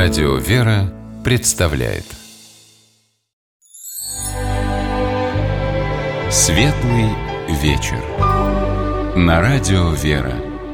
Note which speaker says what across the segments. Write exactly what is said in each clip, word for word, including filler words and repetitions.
Speaker 1: Радио «Вера» представляет Светлый вечер на Радио «Вера».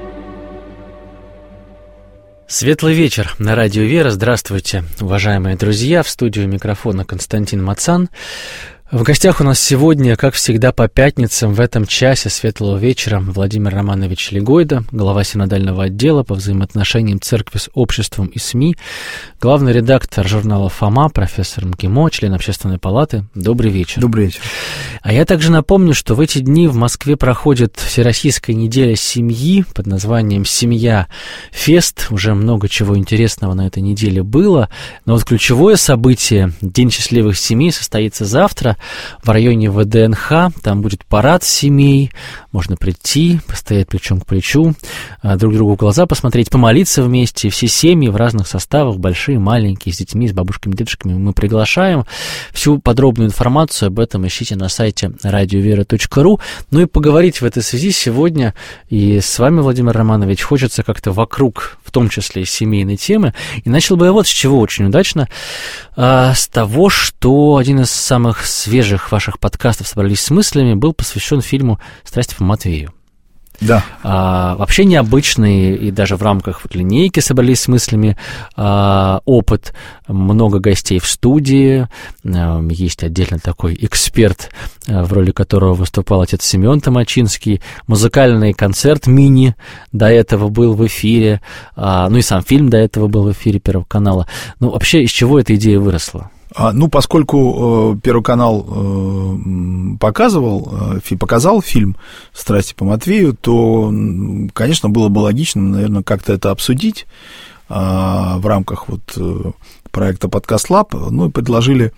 Speaker 2: Светлый вечер на Радио «Вера». Здравствуйте, уважаемые друзья. В студию микрофона Константин Мацан. В гостях у нас сегодня, как всегда, по пятницам в этом часе светлого вечера Владимир Романович Легойда, глава синодального отдела по взаимоотношениям церкви с обществом и СМИ, главный редактор журнала «Фома», профессор МГИМО, член Общественной палаты. Добрый вечер.
Speaker 3: Добрый вечер.
Speaker 2: А я также напомню, что в эти дни в Москве проходит Всероссийская неделя семьи под названием «Семья Фест». Уже много чего интересного на этой неделе было, но вот ключевое событие «День счастливых семей» состоится завтра в районе вэ дэ эн ха. Там будет парад семей, можно прийти, постоять плечом к плечу, друг другу в глаза посмотреть, помолиться вместе. Все семьи в разных составах, большие, маленькие, с детьми, с бабушками, дедушками, мы приглашаем. Всю подробную информацию об этом ищите на сайте радиовера точка ру. Ну и поговорить в этой связи сегодня и с вами, Владимир Романович, хочется как-то вокруг, в том числе и семейной темы. И начал бы я вот с чего очень удачно, с того, что один из самых свежих ваших подкастов «Собрались с мыслями» был посвящен фильму «Страсти по Матвею».
Speaker 3: Да.
Speaker 2: А, вообще необычный, и даже в рамках вот линейки «Собрались с мыслями» а, опыт. Много гостей в студии. А, есть отдельно такой эксперт, а, в роли которого выступал отец Семен Томачинский. Музыкальный концерт мини до этого был в эфире. А, ну и сам фильм до этого был в эфире Первого канала. Ну, вообще, из чего эта идея выросла?
Speaker 3: А, ну, поскольку э, Первый канал э, показывал, э, показал фильм «Страсти по Матвею», то, конечно, было бы логично, наверное, как-то это обсудить э, в рамках вот, э, проекта «Подкаст Лаб». Ну, и предложили,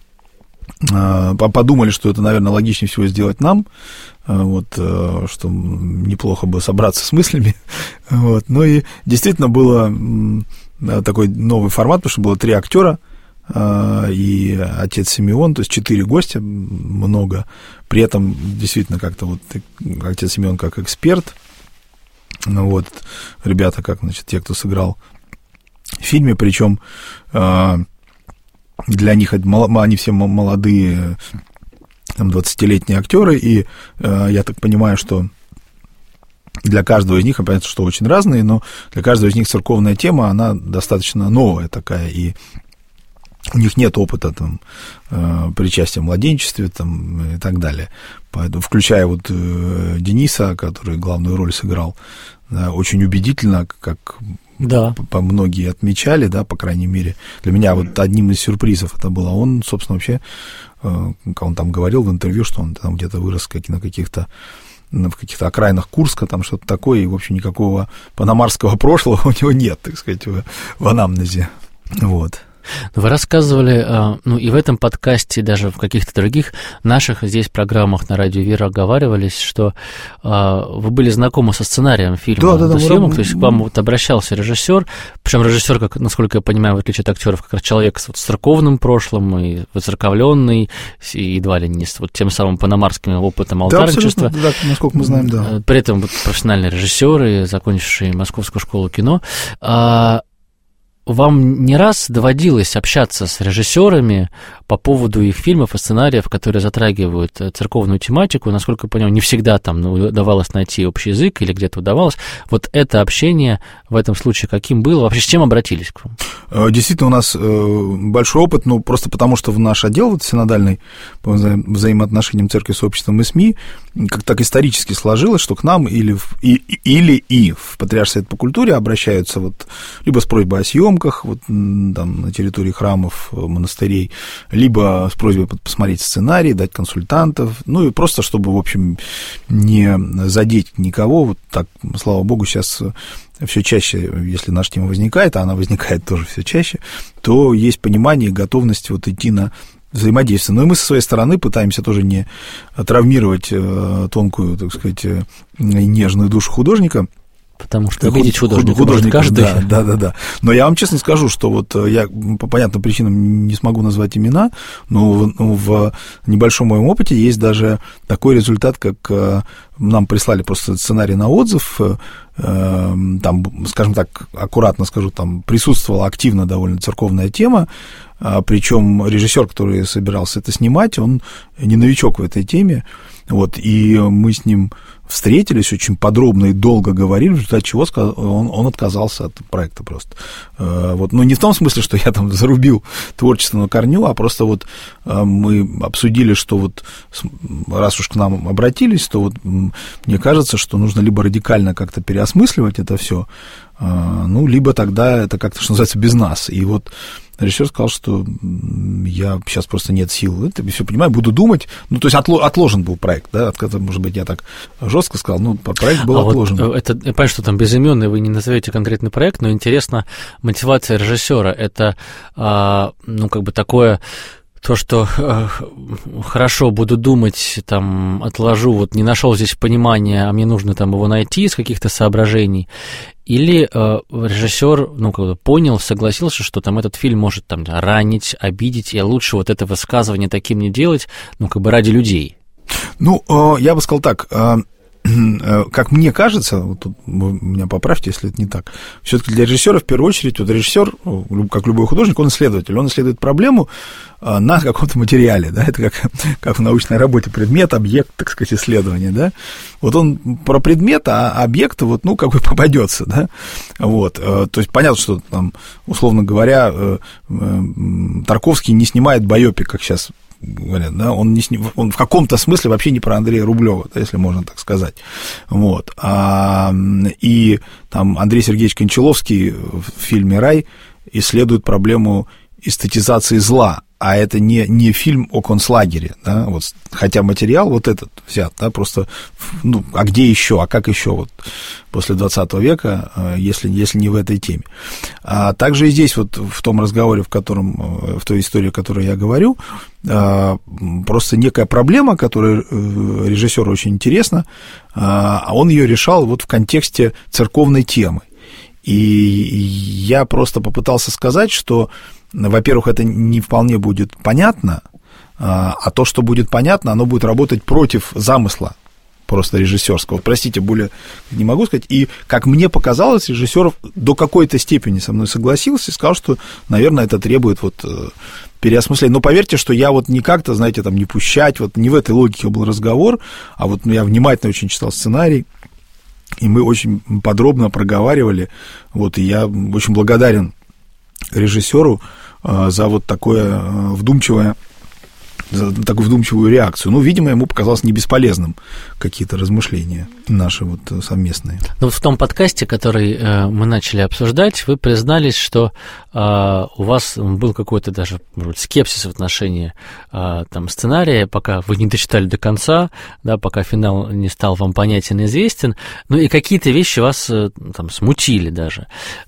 Speaker 3: э, подумали, что это, наверное, логичнее всего сделать нам, э, вот, э, что неплохо бы собраться с мыслями. Вот. Ну, и действительно было э, такой новый формат, потому что было три актера, и отец Симеон, то есть четыре гостя, много. При этом действительно как-то вот отец Симеон как эксперт, ну вот, ребята как, значит, те, кто сыграл в фильме, причем для них они все молодые, там, двадцатилетние актеры, и я так понимаю, что для каждого из них, понятно, что очень разные, но для каждого из них церковная тема, она достаточно новая такая, и у них нет опыта там, причастия в младенчестве там, и так далее. Поэтому, включая вот Дениса, который главную роль сыграл, да, очень убедительно, как
Speaker 2: да.
Speaker 3: по- многие отмечали, да, по крайней мере. Для меня вот одним из сюрпризов это было. Он, собственно, вообще, как он там говорил в интервью, что он там где-то вырос на каких-то в каких-то окраинах Курска, там что-то такое, и, в общем, никакого панамарского прошлого у него нет, так сказать, в, в анамнезе. Вот.
Speaker 2: Вы рассказывали, ну и в этом подкасте, и даже в каких-то других наших здесь программах на Радио Вера оговаривались, что вы были знакомы со сценарием фильма,
Speaker 3: да, да,
Speaker 2: съемок,
Speaker 3: да,
Speaker 2: то есть к вам вот обращался режиссер, причем режиссер, как, насколько я понимаю, в отличие от актеров, как раз человек с вот церковным прошлым и воцерковленный, и едва ли не с вот тем самым панамарским опытом алтарничества.
Speaker 3: Да, да, насколько мы знаем, да.
Speaker 2: При этом вот профессиональный режиссер и закончивший Московскую школу кино. Вам не раз доводилось общаться с режиссерами по поводу их фильмов и сценариев, которые затрагивают церковную тематику? Насколько я понимаю, не всегда там удавалось найти общий язык или где-то удавалось. Вот это общение в этом случае каким было? Вообще с чем обратились к вам?
Speaker 3: Действительно, у нас большой опыт, ну, просто потому что в наш отдел вот, синодальный по вза- взаимоотношениям церкви с обществом и СМИ как так исторически сложилось, что к нам или, в, и, или и в Патриарший совет по культуре обращаются вот, либо с просьбой о съемках вот, там, на территории храмов, монастырей, либо с просьбой посмотреть сценарий, дать консультантов, ну и просто, чтобы, в общем, не задеть никого. Вот так, слава богу, сейчас все чаще, если наша тема возникает, а она возникает тоже все чаще, то есть понимание и готовность вот идти на взаимодействие. Но и мы со своей стороны пытаемся тоже не травмировать тонкую, так сказать, нежную душу художника,
Speaker 2: Потому что обидеть художника, художника может каждый.
Speaker 3: Да, да, да, да. Но я вам честно скажу, что вот я по понятным причинам не смогу назвать имена, но ну, в небольшом моем опыте есть даже такой результат, как нам прислали просто сценарий на отзыв, там, скажем так, аккуратно скажу, там присутствовала активно довольно церковная тема, причем режиссер, который собирался это снимать, он не новичок в этой теме, вот, и мы с ним встретились, очень подробно и долго говорили, в результате чего он, он отказался от проекта просто. Вот. Ну, не в том смысле, что я там зарубил творчество на корню, а просто вот мы обсудили, что вот раз уж к нам обратились, то вот мне кажется, что нужно либо радикально как-то переосмысливать это все, ну, либо тогда это как-то, что называется, без нас. И вот режиссер сказал, что я сейчас просто нет сил. Это все понимаю, буду думать. Ну, то есть отложен был проект, да, может быть, я так жестко сказал, но проект был а отложен.
Speaker 2: Вот это, я понимаю, что там безыменный, вы не назовете конкретный проект, но интересно, мотивация режиссера это, ну, как бы такое. То, что э, хорошо, буду думать, там, отложу, вот не нашел здесь понимания, а мне нужно там его найти из каких-то соображений, или э, режиссер, ну, как бы понял, согласился, что там этот фильм может там ранить, обидеть, и лучше вот это высказывание таким не делать, ну, как бы ради людей.
Speaker 3: Ну, э, я бы сказал так, э, как мне кажется, вот тут меня поправьте, если это не так, все-таки для режиссера в первую очередь, вот режиссер, как любой художник, он исследователь, он исследует проблему на каком-то материале, да, это как, как в научной работе, предмет, объект, так сказать, исследования, да, вот он про предмет, а объект, вот, ну, как бы попадется, да, вот, то есть понятно, что там, условно говоря, Тарковский не снимает байопик, как сейчас говорят, да, он, не сни... он в каком-то смысле вообще не про Андрея Рублева, да, если можно так сказать, вот, а, и там Андрей Сергеевич Кончаловский в фильме «Рай» исследует проблему эстетизации зла, а это не, не фильм о концлагере, да, вот, хотя материал вот этот взят, да, просто, ну, а где еще, а как еще вот после двадцатого века, если, если не в этой теме. А также и здесь вот в том разговоре, в котором, в той истории, о которой я говорю, просто некая проблема, которая режиссеру очень интересна, а он ее решал вот в контексте церковной темы. И я просто попытался сказать, что, во-первых, это не вполне будет понятно, а то, что будет понятно, оно будет работать против замысла просто режиссерского. Простите, более не могу сказать. И, как мне показалось, режиссер до какой-то степени со мной согласился и сказал, что, наверное, это требует вот переосмысления. Но поверьте, что я вот не как-то, знаете, там, не пущать, вот не в этой логике был разговор, а вот я внимательно очень читал сценарий, и мы очень подробно проговаривали, вот, и я очень благодарен режиссеру за вот такое вдумчивое, за такую вдумчивую реакцию. Ну, видимо, ему показалось не бесполезным какие-то размышления наши вот совместные.
Speaker 2: Ну, вот в том подкасте, который э, мы начали обсуждать, вы признались, что э, у вас был какой-то даже, может быть, скепсис в отношении э, там, сценария, пока вы не дочитали до конца, да, пока финал не стал вам понятен и известен, ну, и какие-то вещи вас э, там смутили даже.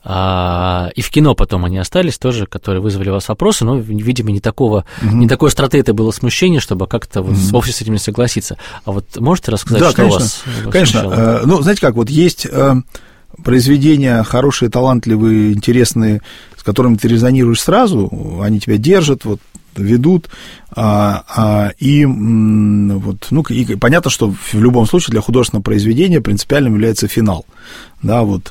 Speaker 2: А, и в кино потом они остались тоже, которые вызвали у вас вопросы, но, видимо, не такого, mm-hmm. не такой остроты это было смущение, чтобы как-то вот mm-hmm. вовсе с этим не согласиться. А вот можете рассказать,
Speaker 3: да,
Speaker 2: что
Speaker 3: конечно,
Speaker 2: у вас?
Speaker 3: Конечно. Э, ну, знаете как, вот есть э, произведения хорошие, талантливые, интересные, с которыми ты резонируешь сразу, они тебя держат, вот, ведут, а, а, и, вот, ну, и понятно, что в любом случае для художественного произведения принципиальным является финал. Да, вот,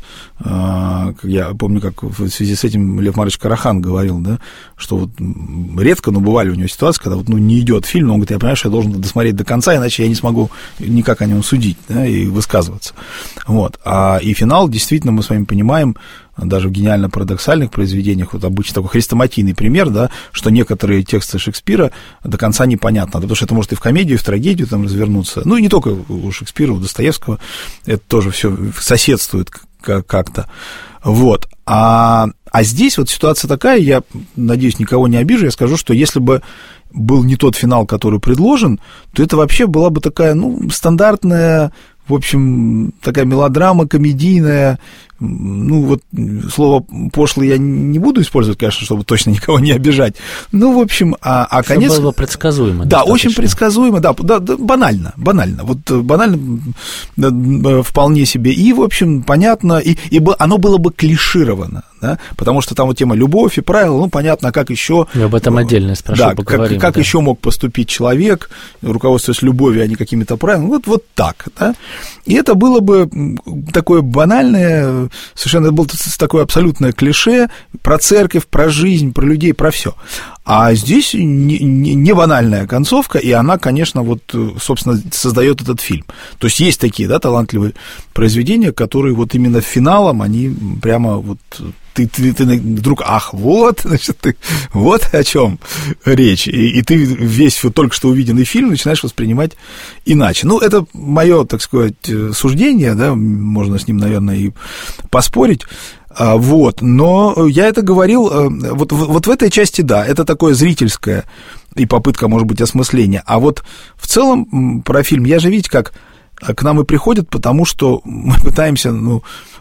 Speaker 3: а, я помню, как в связи с этим Лев Маркович Карахан говорил, да, что вот редко, но бывали у него ситуации, когда вот, ну, не идет фильм, но он говорит, я понимаю, что я должен досмотреть до конца, иначе я не смогу никак о нем судить, да, и высказываться. Вот, а, и финал, действительно, мы с вами понимаем, даже в гениально-парадоксальных произведениях, вот обычно такой хрестоматийный пример, да, что некоторые тексты Шекспира до конца непонятно, потому что это может и в комедию, и в трагедию там развернуться, ну, и не только у Шекспира, у Достоевского, это тоже все соседствует как-то, вот, а, а здесь вот ситуация такая, я, надеюсь, никого не обижу, я скажу, что если бы был не тот финал, который предложен, то это вообще была бы такая, ну, стандартная, в общем, такая мелодрама комедийная, ну, вот слово «пошлый» я не буду использовать, конечно, чтобы точно никого не обижать. Ну, в общем, а, а конец...
Speaker 2: Все было предсказуемо.
Speaker 3: Да, достаточно. Очень предсказуемо, да, да, да, банально, банально. Вот банально да, вполне себе. И, в общем, понятно, и, и оно было бы клишировано, да, потому что там вот тема любовь и правила, ну, понятно, как еще...
Speaker 2: Я об этом отдельно спрошу,
Speaker 3: да,
Speaker 2: поговорим.
Speaker 3: Как, как
Speaker 2: да.
Speaker 3: еще мог поступить человек, руководствуясь любовью, а не какими-то правилами. Вот, вот так, да. И это было бы такое банальное, совершенно было такое абсолютное клише про церковь, про жизнь, про людей, про все. А здесь не, не, не банальная концовка, и она, конечно, вот, собственно, создает этот фильм. То есть есть такие, да, талантливые произведения, которые вот именно финалом, они прямо вот... Ты, ты, ты вдруг, ах, вот, значит, ты, вот о чем речь. И, и ты весь вот только что увиденный фильм начинаешь воспринимать иначе. Ну, это мое, так сказать, суждение, да, можно с ним, наверное, и поспорить. Вот, но я это говорил, вот, вот в этой части, да, это такое зрительское и попытка, может быть, осмысления. А вот в целом про фильм, я же, видите, как к нам и приходят, потому что мы пытаемся, ну,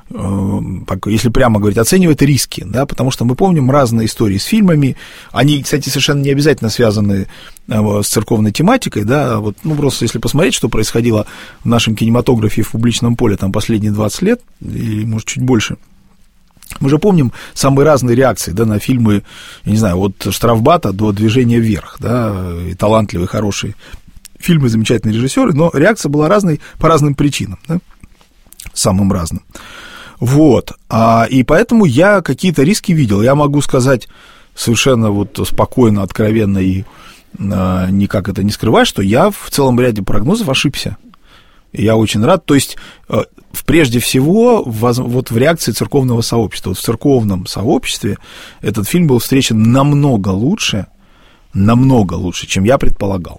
Speaker 3: если прямо говорить, оценивать риски, да, потому что мы помним разные истории с фильмами, они, кстати, совершенно не обязательно связаны с церковной тематикой, да, вот, ну, просто если посмотреть, что происходило в нашем кинематографе в публичном поле там последние двадцать лет, или, может, чуть больше, мы же помним самые разные реакции, да, на фильмы, я не знаю, от «Штрафбата» до «Движения вверх», да, и талантливые, хорошие фильмы, замечательные режиссеры, но реакция была разной по разным причинам, да, самым разным. Вот, а, и поэтому я какие-то риски видел. Я могу сказать совершенно вот спокойно, откровенно и а, никак это не скрывать, что я в целом ряде прогнозов ошибся. И я очень рад. То есть, прежде всего, вот в реакции церковного сообщества. Вот в церковном сообществе этот фильм был встречен намного лучше, намного лучше, чем я предполагал.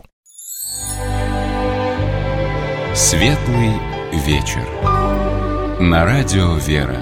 Speaker 1: Светлый вечер. На радио «Вера».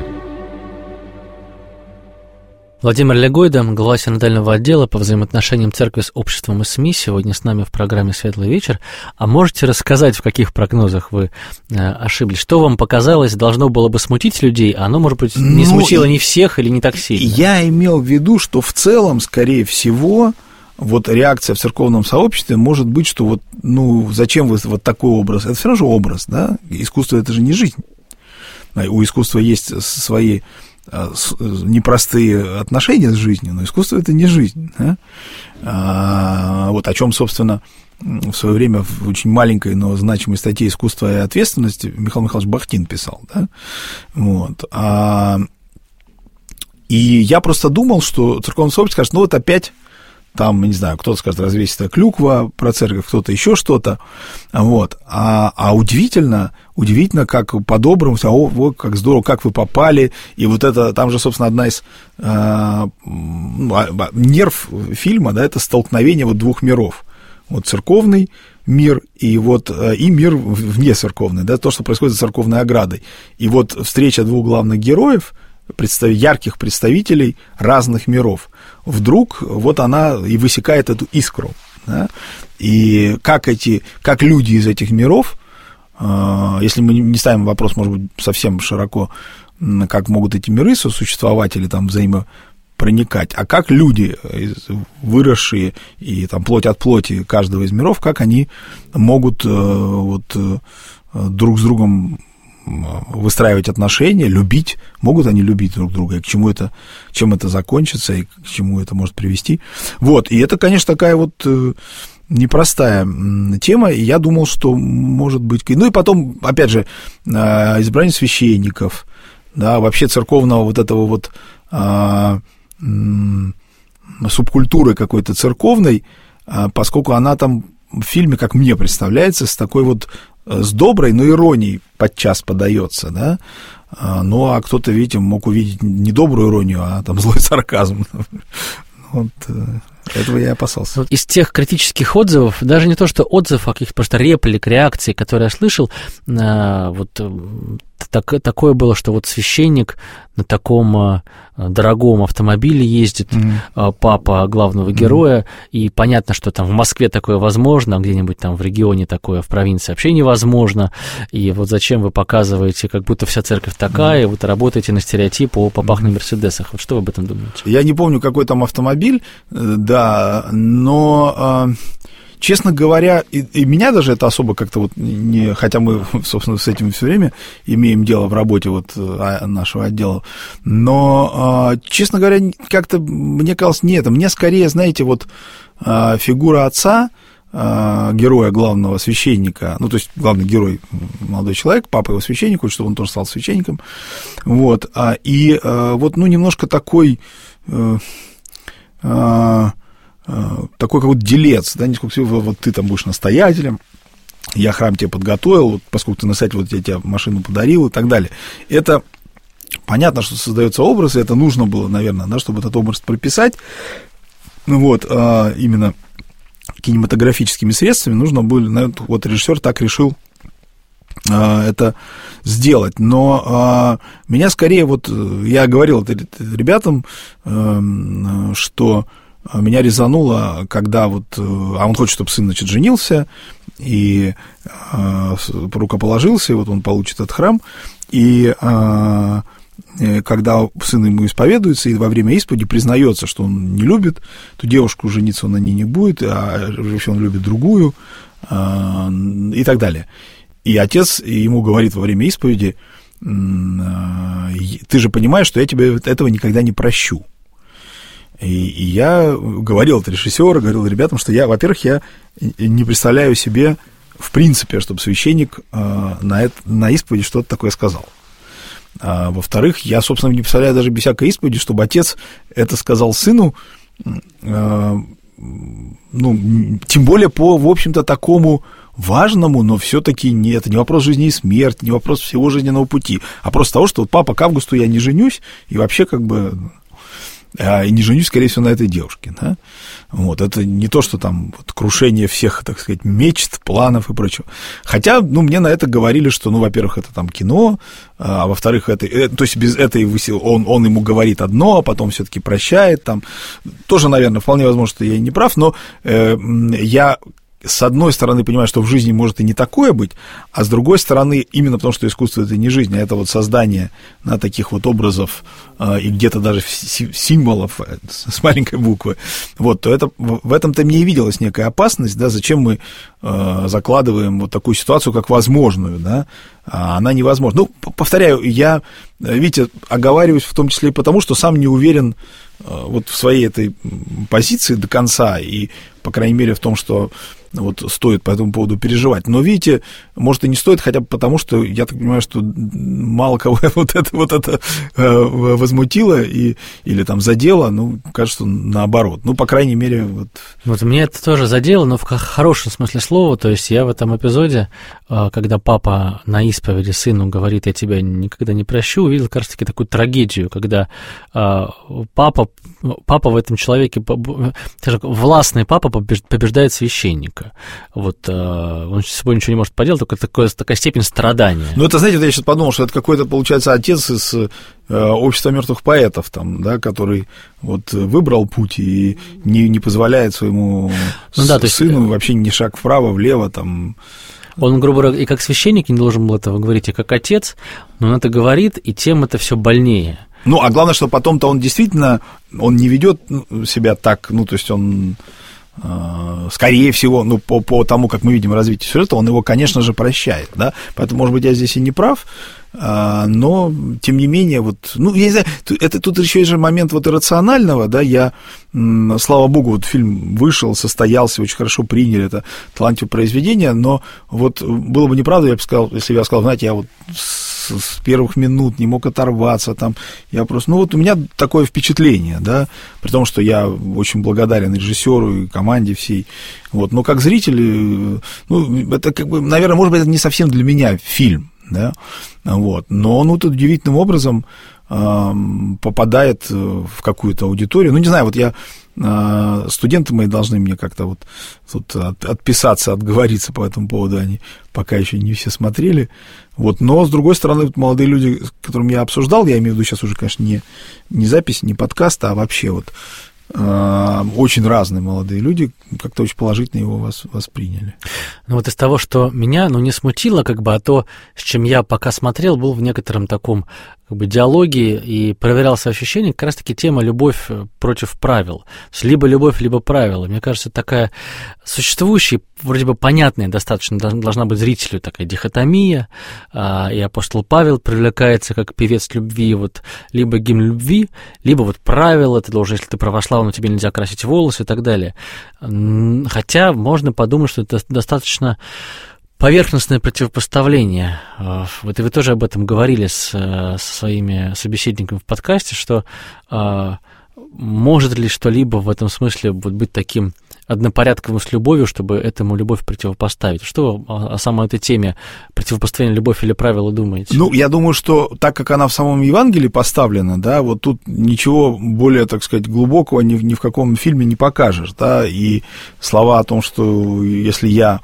Speaker 2: Владимир Легойда, глава синодального отдела по взаимоотношениям церкви с обществом и СМИ, сегодня с нами в программе «Светлый вечер». А можете рассказать, в каких прогнозах вы э, ошиблись? Что вам показалось, должно было бы смутить людей, а оно, может быть, не ну, смутило не всех или не так сильно?
Speaker 3: Я имел в виду, что в целом, скорее всего, вот реакция в церковном сообществе может быть, что вот, ну, зачем вы вот такой образ? Это все равно же образ, да? Искусство – это же не жизнь. У искусства есть свои непростые отношения с жизнью, но искусство – это не жизнь. Да? А, вот о чем, собственно, в свое время в очень маленькой, но значимой статье «Искусство и ответственность» Михаил Михайлович Бахтин писал. Да? Вот. А, и я просто думал, что церковное сообщество скажет, ну вот опять... Там, не знаю, кто-то скажет развесистая клюква про церковь, кто-то еще что-то. Вот. А, а удивительно, удивительно, как по-доброму, о, вот, как здорово, как вы попали. И вот это, там же, собственно, одна из э, нерв фильма, да, это столкновение вот двух миров. Вот церковный мир и, вот, и мир вне церковный, да, то, что происходит за церковной оградой. И вот встреча двух главных героев, представ... ярких представителей разных миров, вдруг вот она и высекает эту искру. Да? И как, эти, как люди из этих миров, э, если мы не ставим вопрос, может быть, совсем широко, как могут эти миры сосуществовать или там взаимопроникать, а как люди, выросшие и там плоть от плоти каждого из миров, как они могут э, вот, э, друг с другом выстраивать отношения, любить, могут они любить друг друга, и к чему это, чем это закончится, и к чему это может привести. Вот, и это, конечно, такая вот непростая тема, и я думал, что может быть... Ну, и потом, опять же, избрание священников, да, вообще церковного вот этого вот а, субкультуры какой-то церковной, а, поскольку она там в фильме, как мне представляется, с такой вот с доброй, но иронией подчас подается, да, ну, а кто-то, видите, мог увидеть не добрую иронию, а там злой сарказм. Вот, этого я опасался.
Speaker 2: Из тех критических отзывов, даже не то, что отзыв, а каких-то просто реплик, реакций, которые я слышал, вот так, такое было, что вот священник на таком дорогом автомобиле ездит mm-hmm. папа главного героя, mm-hmm. и понятно, что там в Москве такое возможно, а где-нибудь там в регионе такое, в провинции вообще невозможно, и вот зачем вы показываете, как будто вся церковь такая, mm-hmm. вот работаете на стереотип о попах mm-hmm. на Мерседесах. Вот что вы об этом думаете?
Speaker 3: Я не помню, какой там автомобиль, да, но... Честно говоря, и, и меня даже это особо как-то вот не... Хотя мы, собственно, с этим все время имеем дело в работе вот нашего отдела, но, честно говоря, как-то мне казалось, нет, мне скорее, знаете, вот фигура отца, героя главного священника, ну, то есть главный герой молодой человек, папа его священник, чтобы он тоже стал священником, вот, и вот, ну, немножко такой... такой как вот делец, да, несколько всего, вот ты там будешь настоятелем, я храм тебе подготовил, вот, поскольку ты настоятель, вот я тебе машину подарил и так далее. Это понятно, что создается образ, и это нужно было, наверное, да, чтобы этот образ прописать, вот, а, именно кинематографическими средствами нужно было, наверное, вот режиссер так решил а, это сделать, но а, меня скорее, вот, я говорил это ребятам, а, что меня резануло, когда вот, а он хочет, чтобы сын, значит, женился, и э, рукоположился, и вот он получит этот храм, и э, когда сын ему исповедуется, и во время исповеди признается, что он не любит ту девушку, жениться он на ней не будет, а вообще он любит другую, э, и так далее. И отец ему говорит во время исповеди, э, ты же понимаешь, что я тебе этого никогда не прощу. И, и я говорил от режиссера, говорил ребятам, что я, во-первых, я не представляю себе, в принципе, чтобы священник э, на, это, на исповеди что-то такое сказал. А, во-вторых, я, собственно, не представляю даже без всякой исповеди, чтобы отец это сказал сыну, э, ну, тем более по, в общем-то, такому важному, но все-таки не, это не вопрос жизни и смерти, не вопрос всего жизненного пути, а просто того, что вот папа, к августу я не женюсь, и вообще как бы... и не женюсь, скорее всего, на этой девушке, да? Вот, это не то, что там вот, крушение всех, так сказать, мечт, планов и прочего. Хотя, ну, мне на это говорили, что, ну, во-первых, это там кино, а во-вторых, это, э, то есть без этой он, он ему говорит одно, а потом все-таки прощает, там, тоже, наверное, вполне возможно, что я и не прав, но э, я... с одной стороны, понимаю, что в жизни может и не такое быть, а с другой стороны, именно потому, что искусство — это не жизнь, а это вот создание на таких вот образов э, и где-то даже символов э, с маленькой буквы, вот, то это, в этом-то мне и виделась некая опасность, да, зачем мы э, закладываем вот такую ситуацию как возможную, да, а она невозможна. Ну, повторяю, я, видите, оговариваюсь в том числе и потому, что сам не уверен э, вот в своей этой позиции до конца, и, по крайней мере, в том, что вот стоит по этому поводу переживать. Но, видите, может, и не стоит, хотя бы потому, что я так понимаю, что мало кого вот это, вот это возмутило и, или там задело, ну, кажется, наоборот. Ну, по крайней мере, вот...
Speaker 2: Вот меня это тоже задело, но в хорошем смысле слова. То есть я в этом эпизоде, когда папа на исповеди сыну говорит, я тебя никогда не прощу, увидел, кажется, таки такую трагедию, когда папа, папа в этом человеке, властный папа побеждает священника. Вот, он с собой ничего не может поделать, только такое, такая степень страдания.
Speaker 3: Ну, это, знаете, вот я сейчас подумал, что это какой-то, получается, отец из э, общества мертвых поэтов, там, да, который вот выбрал путь и не, не позволяет своему ну, да, сыну есть... вообще ни шаг вправо, влево, там...
Speaker 2: Он, грубо говоря, и как священник не должен был этого говорить, и как отец, но он это говорит, и тем это все больнее.
Speaker 3: Ну, а главное, что потом-то он действительно, он не ведет себя так, ну, то есть он... скорее всего, ну, по, по тому, как мы видим развитие сюжета, он его, конечно же, прощает, да, поэтому, может быть, я здесь и не прав, но, тем не менее, вот, ну, я не знаю, это тут еще есть же момент вот иррационального, да, я, слава богу, вот фильм вышел, состоялся, очень хорошо приняли, это талантливое произведение, но вот было бы неправда, я бы сказал, если бы я сказал, знаете, я вот с, с первых минут не мог оторваться, там, я просто, ну, вот у меня такое впечатление, да, при том, что я очень благодарен режиссеру и команде всей, вот, но как зритель, ну, это как бы, наверное, может быть, это не совсем для меня фильм, да, вот, но он вот удивительным образом попадает в какую-то аудиторию. Ну, не знаю, вот я... Студенты мои должны мне как-то вот тут отписаться, отговориться по этому поводу, они пока еще не все смотрели. Вот. Но, с другой стороны, вот молодые люди, с которыми я обсуждал, я имею в виду сейчас уже, конечно, не, не запись, не подкаст, а вообще вот э, очень разные молодые люди как-то очень положительно его вос, восприняли.
Speaker 2: Ну вот из того, что меня, ну, не смутило, как бы, а то, с чем я пока смотрел, был в некотором таком как бы диалоге и проверял свои ощущения, как раз-таки тема «любовь против правил». То есть либо любовь, либо правила. Мне кажется, такая существующая, вроде бы понятная достаточно должна быть зрителю такая дихотомия, и апостол Павел привлекается как певец любви, вот, либо гимн любви, либо вот правила, ты должен, если ты православный, тебе нельзя красить волосы и так далее. Хотя можно подумать, что это достаточно поверхностное противопоставление. Вот и вы тоже об этом говорили с, со своими собеседниками в подкасте, что а, может ли что-либо в этом смысле быть таким однопорядковым с любовью, чтобы этому любовь противопоставить? Что вы о, о самой этой теме противопоставления любовь или правила думаете?
Speaker 3: Ну, я думаю, что так как она в самом Евангелии поставлена, да, вот тут ничего более, так сказать, глубокого ни, ни в каком фильме не покажешь, да, и слова о том, что если я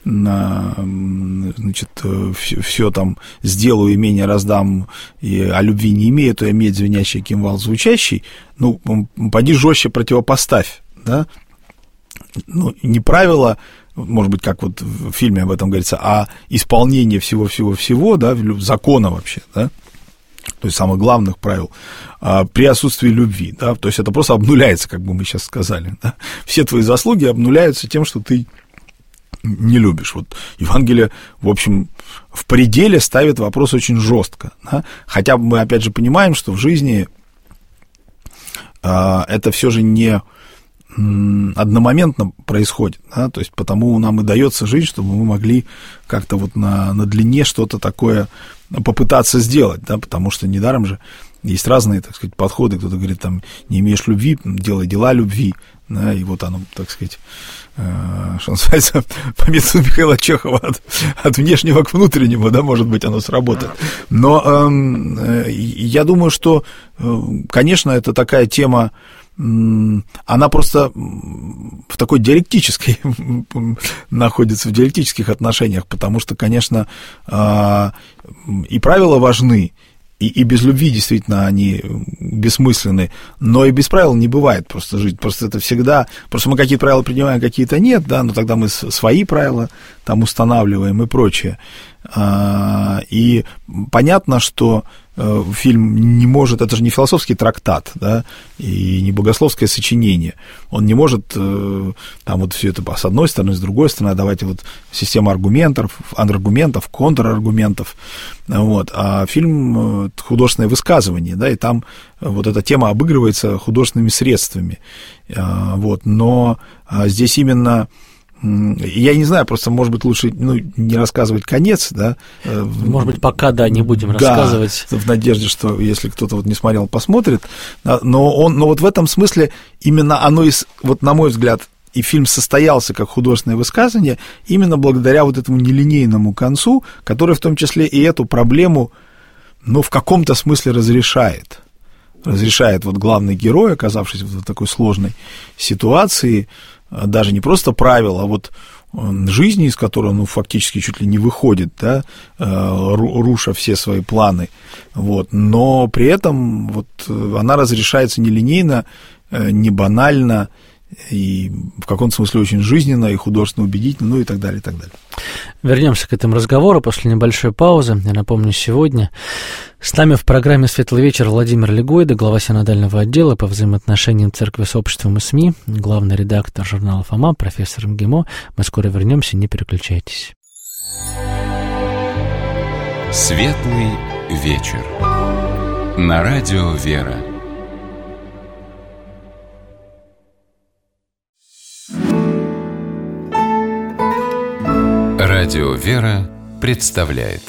Speaker 3: значит, все, все там сделаю, имение раздам, и о любви не имею, то иметь звенящий кимвал звучащий, ну, поди жестче противопоставь, да, ну, не правило, может быть, как вот в фильме об этом говорится, а исполнение всего-всего-всего, да, закона вообще, да, то есть самых главных правил, а, при отсутствии любви, да, то есть это просто обнуляется, как бы мы сейчас сказали, да, все твои заслуги обнуляются тем, что ты не любишь. Вот Евангелие, в общем, в пределе ставит вопрос очень жестко, да? Хотя мы, опять же, понимаем, что в жизни а, это все же не м, одномоментно происходит, да? То есть потому нам и дается жизнь, чтобы мы могли как-то вот на, на длине что-то такое попытаться сделать, да? Потому что недаром же есть разные, так сказать, подходы. Кто-то говорит, там, не имеешь любви, делай дела любви, да? И вот оно, так сказать, что называется, по методу Михаила Чехова, от, от внешнего к внутреннему, да, может быть, оно сработает. Но э, я думаю, что, э, конечно, это такая тема, э, она просто в такой диалектической, находится в диалектических отношениях, потому что, конечно, э, и правила важны, И, и без любви действительно они бессмысленны, но и без правил не бывает просто жить. Просто это всегда... Просто мы какие-то правила принимаем, какие-то нет, да, но тогда мы свои правила там устанавливаем и прочее. И понятно, что фильм не может... Это же не философский трактат, да, и не богословское сочинение. Он не может там вот все это с одной стороны, с другой стороны, давайте вот систему аргументов, аргументов, контраргументов. Вот. А фильм — художественное высказывание, да, и там вот эта тема обыгрывается художественными средствами. Вот. Но здесь именно... Я не знаю, просто, может быть, лучше, ну, не рассказывать конец, да.
Speaker 2: Может быть, пока, да, не будем
Speaker 3: да,
Speaker 2: рассказывать.
Speaker 3: В надежде, что если кто-то вот не смотрел, посмотрит. Но, он, но вот в этом смысле именно оно, из, вот на мой взгляд, и фильм состоялся как художественное высказывание именно благодаря вот этому нелинейному концу, который в том числе и эту проблему, ну, в каком-то смысле разрешает. Разрешает вот главный герой, оказавшись в такой сложной ситуации, даже не просто правил, а вот жизни, из которой он, ну, фактически чуть ли не выходит, да, руша все свои планы, вот, но при этом вот она разрешается нелинейно, не банально, и в каком-то смысле очень жизненно и художественно убедительно, ну и так далее, и так далее.
Speaker 2: Вернемся к этому разговору после небольшой паузы. Я напомню, сегодня с нами в программе «Светлый вечер» Владимир Легойда, глава синодального отдела по взаимоотношениям церкви с обществом и СМИ, главный редактор журнала «Фома», профессор МГИМО. Мы скоро вернемся, не переключайтесь.
Speaker 1: «Светлый вечер» на радио «Вера». Радио «Вера» представляет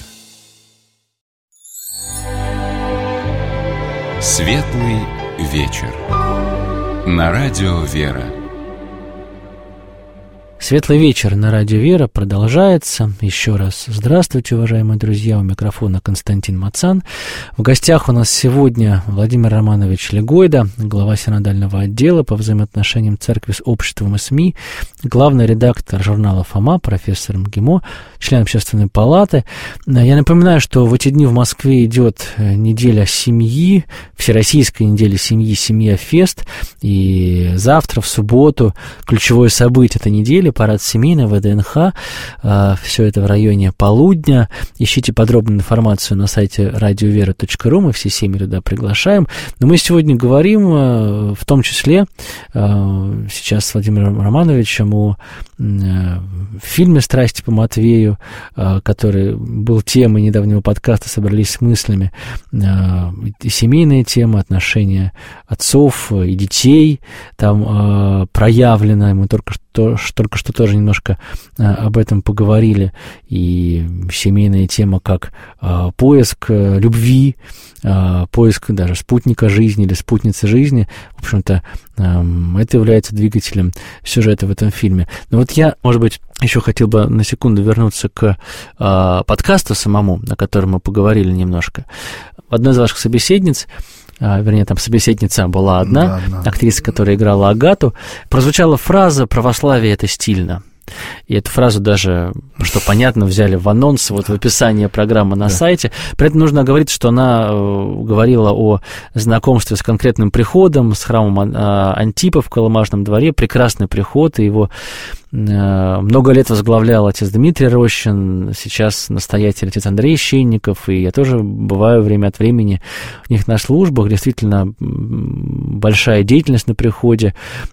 Speaker 1: «Светлый вечер» на радио «Вера».
Speaker 2: Светлый вечер на радио «Вера» продолжается. Еще раз здравствуйте, уважаемые друзья. У микрофона Константин Мацан. В гостях у нас сегодня Владимир Романович Легойда, глава синодального отдела по взаимоотношениям церкви с обществом и СМИ, главный редактор журнала «Фома», профессор МГИМО, член Общественной палаты. Я напоминаю, что в эти дни в Москве идет неделя семьи, всероссийская неделя семьи, «Семья-фест». И завтра, в субботу, ключевое событие этой недели — парад семьи на ВДНХ. Все это в районе полудня. Ищите подробную информацию на сайте радиовера точка ру. Мы все семьи туда приглашаем. Но мы сегодня говорим в том числе сейчас с Владимиром Романовичем о фильме «Страсти по Матвею», который был темой недавнего подкаста «Собрались с мыслями». И семейная тема, отношения отцов и детей там проявлено. Мы только что, только что тоже немножко об этом поговорили. И семейная тема как поиск любви, поиск даже спутника жизни или спутницы жизни. В общем-то, это является двигателем сюжета в этом фильме. Но вот я, может быть, еще хотел бы на секунду вернуться к э, подкасту самому, на котором мы поговорили немножко. Одной из ваших собеседниц, э, вернее, там собеседница была одна, да, да. актриса, которая играла Агату, прозвучала фраза «православие – это стильно». И эту фразу даже, что понятно, взяли в анонс, вот в описании программы на да. сайте. При этом нужно говорить, что она говорила о знакомстве с конкретным приходом, с храмом Антипа в Колымажном дворе. Прекрасный приход, и его много лет возглавлял отец Дмитрий Рощин, сейчас настоятель отец Андрей Щенников, и я тоже бываю время от времени у них на службах. Действительно большая деятельность на приходе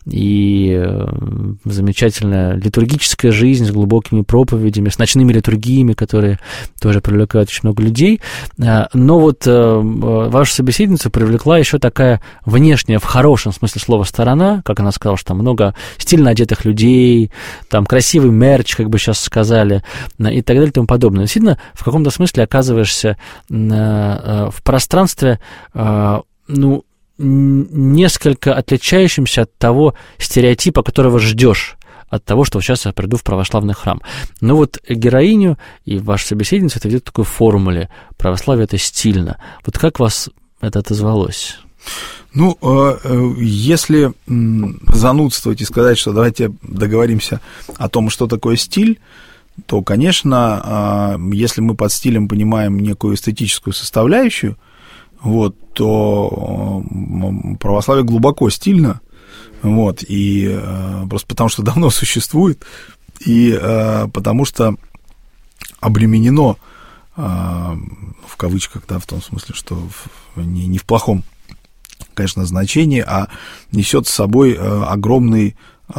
Speaker 2: и замечательная литургическая жизнь с глубокими проповедями, с ночными литургиями, которые тоже привлекают очень много людей. Но вот вашу собеседницу привлекла еще такая внешняя, в хорошем смысле слова, сторона, как она сказала, что там много стильно одетых людей, там красивый мерч, как бы сейчас сказали, и так далее и тому подобное. Действительно, в каком-то смысле оказываешься в пространстве, ну, несколько отличающимся от того стереотипа, которого ждешь, от того, что сейчас я приду в православный храм. Но вот героиню и вашу собеседницу это ведет в такой формуле: православие — это стильно. Вот как вас это отозвалось?
Speaker 3: Ну, если занудствовать и сказать, что давайте договоримся о том, что такое стиль, то, конечно, если мы под стилем понимаем некую эстетическую составляющую, вот, то православие глубоко стильно, вот, и просто потому что давно существует, и потому что обременено, в кавычках, да, в том смысле, что не, не в плохом, конечно, значение, а несет с собой огромный,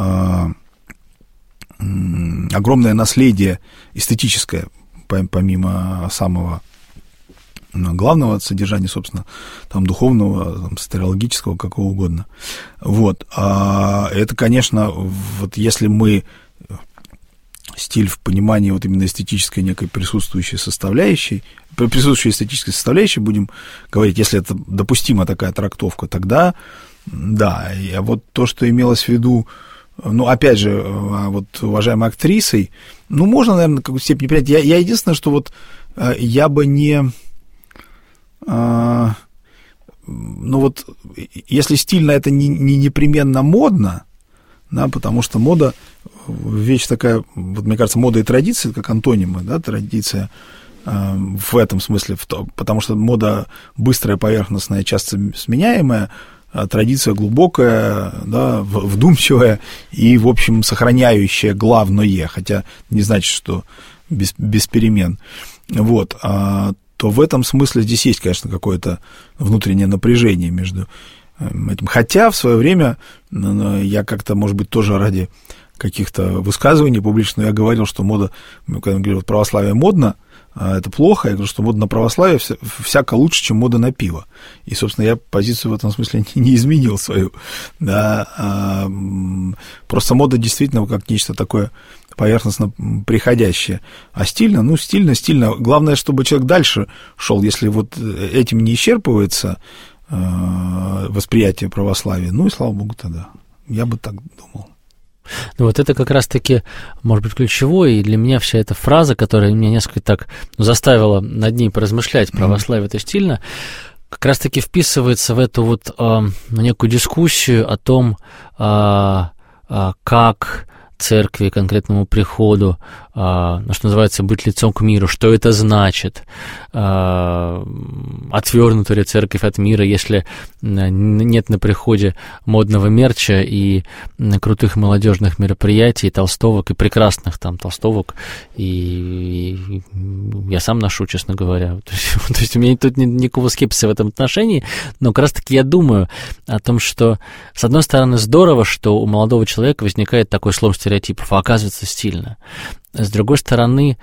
Speaker 3: огромное наследие эстетическое, помимо самого главного содержания, собственно, там, духовного, там, сатериологического, какого угодно. Вот. А это, конечно, вот если мы стиль в понимании вот именно эстетической некой присутствующей составляющей, присутствующей эстетической составляющей будем говорить, если это допустима такая трактовка, тогда да. А вот то, что имелось в виду, ну, опять же, вот уважаемой актрисой, ну, можно, наверное, в какой-то степени принять. Я, я единственное, что вот я бы не... Ну, вот если стильно, это не, не непременно модно, да, потому что мода вещь такая, вот мне кажется, мода и традиция как антонимы, да, традиция э, в этом смысле, в то, потому что мода быстрая, поверхностная, часто сменяемая, а традиция глубокая, да, вдумчивая и, в общем, сохраняющая главное, хотя не значит, что без, без перемен. Вот, а, то в этом смысле здесь есть, конечно, какое-то внутреннее напряжение между этим. Хотя в свое время я как-то, может быть, тоже ради каких-то высказываний публично я говорил, что мода, когда я говорю, православие модно, это плохо, я говорю, что мода на православие вся, всяко лучше, чем мода на пиво. И, собственно, я позицию в этом смысле не, не изменил свою. Да, а, просто мода действительно как нечто такое поверхностно приходящее. А стильно, ну, стильно, стильно. Главное, чтобы человек дальше шел. Если вот этим не исчерпывается восприятие православия, ну и слава богу тогда. Я бы так думал.
Speaker 2: Ну, вот это как раз-таки, может быть, ключевое, и для меня вся эта фраза, которая меня несколько так ну, заставила над ней поразмышлять, православие это стильно, как раз-таки вписывается в эту вот э, некую дискуссию о том, э, э, как церкви, конкретному приходу, что называется, быть лицом к миру, что это значит, отвергнута ли церковь от мира, если нет на приходе модного мерча и крутых молодежных мероприятий, толстовок, и прекрасных там толстовок, и я сам ношу, честно говоря. То есть, то есть у меня тут никакого скепсиса в этом отношении, но как раз-таки я думаю о том, что, с одной стороны, здорово, что у молодого человека возникает такой слом стереотипов, а оказывается стильно. С другой стороны,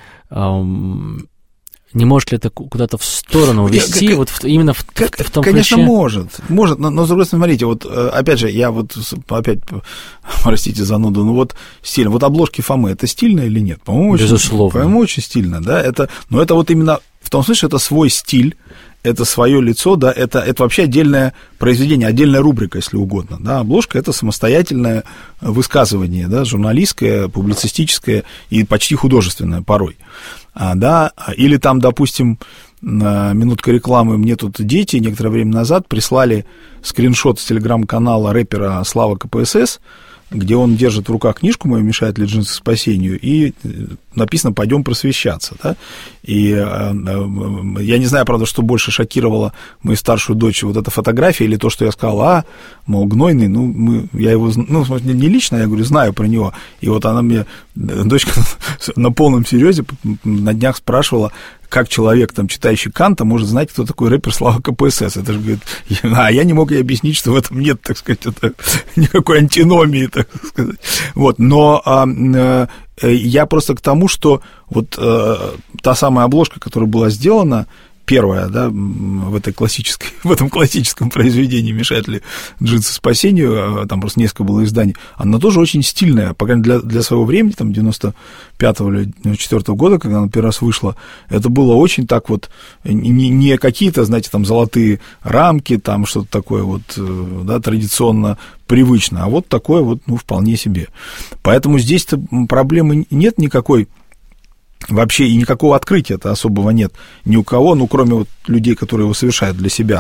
Speaker 2: эм, не может ли это куда-то в сторону увести, вот в, именно в,
Speaker 3: как,
Speaker 2: в том
Speaker 3: конечно,
Speaker 2: ключе?
Speaker 3: может, может, но, но с другой стороны, смотрите, вот опять же, я вот, опять, простите зануду, ну вот стильно, вот обложки Фомы, это стильно или нет? По-моему,
Speaker 2: безусловно.
Speaker 3: Очень, по-моему, очень стильно, да, это, но это вот именно в том смысле, это свой стиль, это свое лицо, да, это, это вообще отдельное произведение, отдельная рубрика, если угодно, да, обложка – это самостоятельное высказывание, да, журналистское, публицистическое и почти художественное порой, а, да, или там, допустим, минутка рекламы, мне тут дети некоторое время назад прислали скриншот с телеграм-канала рэпера Слава КПСС, где он держит в руках книжку мою «Мешает ли джинсы спасению», и написано «Пойдем просвещаться». Да? И э, э, я не знаю, правда, что больше шокировало мою старшую дочь, вот эта фотография или то, что я сказал, а, мол, гнойный, ну, мы, я его, ну, не лично, я говорю, знаю про него. И вот она мне, дочка на полном серьезе на днях спрашивала, как человек, там, читающий Канта, может знать, кто такой рэпер Слава КПСС. Это же, говорит, а я не мог ей объяснить, что в этом нет, так сказать, это, никакой антиномии, так сказать. Вот, но а, а, я просто к тому, что вот а, та самая обложка, которая была сделана, первая, да, в, этой классической, в этом классическом произведении «Мешает ли джинсы спасению», там просто несколько было изданий, она тоже очень стильная, по крайней мере, для, для своего времени, там, девяносто пятого или девяносто четвёртого года, когда она первый раз вышла, это было очень так вот, не, не какие-то, знаете, там, золотые рамки, там, что-то такое вот, да, традиционно привычно, а вот такое вот, ну, вполне себе. Поэтому здесь-то проблемы нет никакой, вообще и никакого открытия-то особого нет ни у кого, ну, кроме вот людей, которые его совершают для себя.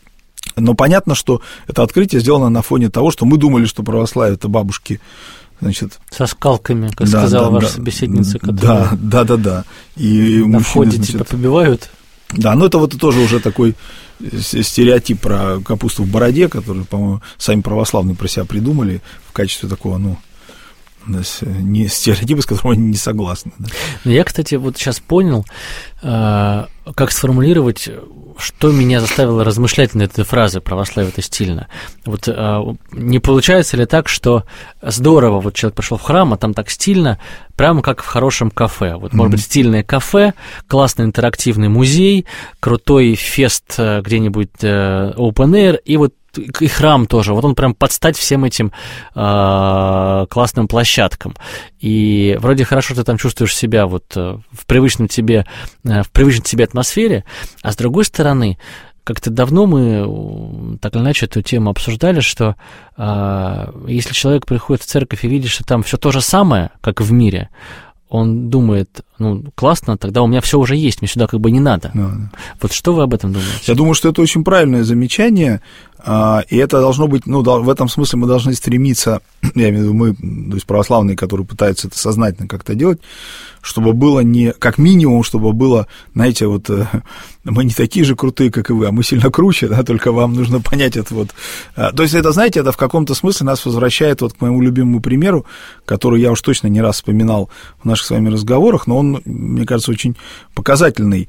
Speaker 3: Но понятно, что это открытие сделано на фоне того, что мы думали, что православие – это бабушки, значит...
Speaker 2: Со скалками, как
Speaker 3: да,
Speaker 2: сказала
Speaker 3: да,
Speaker 2: ваша
Speaker 3: да,
Speaker 2: собеседница, которая...
Speaker 3: Да, да, да, да. И
Speaker 2: на
Speaker 3: мужчины,
Speaker 2: входе
Speaker 3: значит,
Speaker 2: тебя побивают.
Speaker 3: Да, но это вот тоже уже такой стереотип про капусту в бороде, который, по-моему, сами православные про себя придумали в качестве такого, ну... не стереотипы, с которыми они не согласны. Да.
Speaker 2: Я, кстати, вот сейчас понял, э, как сформулировать, что меня заставило размышлять над этой фразой «православие – это стильно». Вот э, не получается ли так, что здорово, вот человек пришел в храм, а там так стильно, прямо как в хорошем кафе. Вот, может mm-hmm. быть, стильное кафе, классный интерактивный музей, крутой фест где-нибудь э, open air, и вот и храм тоже, вот он прям под стать всем этим э, классным площадкам. И вроде хорошо ты там чувствуешь себя вот в привычном тебе, в привычной тебе атмосфере, а с другой стороны, как-то давно мы так или иначе эту тему обсуждали, что э, если человек приходит в церковь и видит, что там все то же самое, как в мире, он думает, ну, классно, тогда у меня все уже есть, мне сюда как бы не надо. Да, да. Вот что вы об этом думаете?
Speaker 3: Я думаю, что это очень правильное замечание, и это должно быть, ну, в этом смысле мы должны стремиться, я имею в виду мы, то есть православные, которые пытаются это сознательно как-то делать, чтобы было не, как минимум, чтобы было, знаете, вот мы не такие же крутые, как и вы, а мы сильно круче, да, только вам нужно понять это вот. То есть это, знаете, это в каком-то смысле нас возвращает вот к моему любимому примеру, который я уж точно не раз вспоминал в наших с вами разговорах, но он, мне кажется, очень показательный.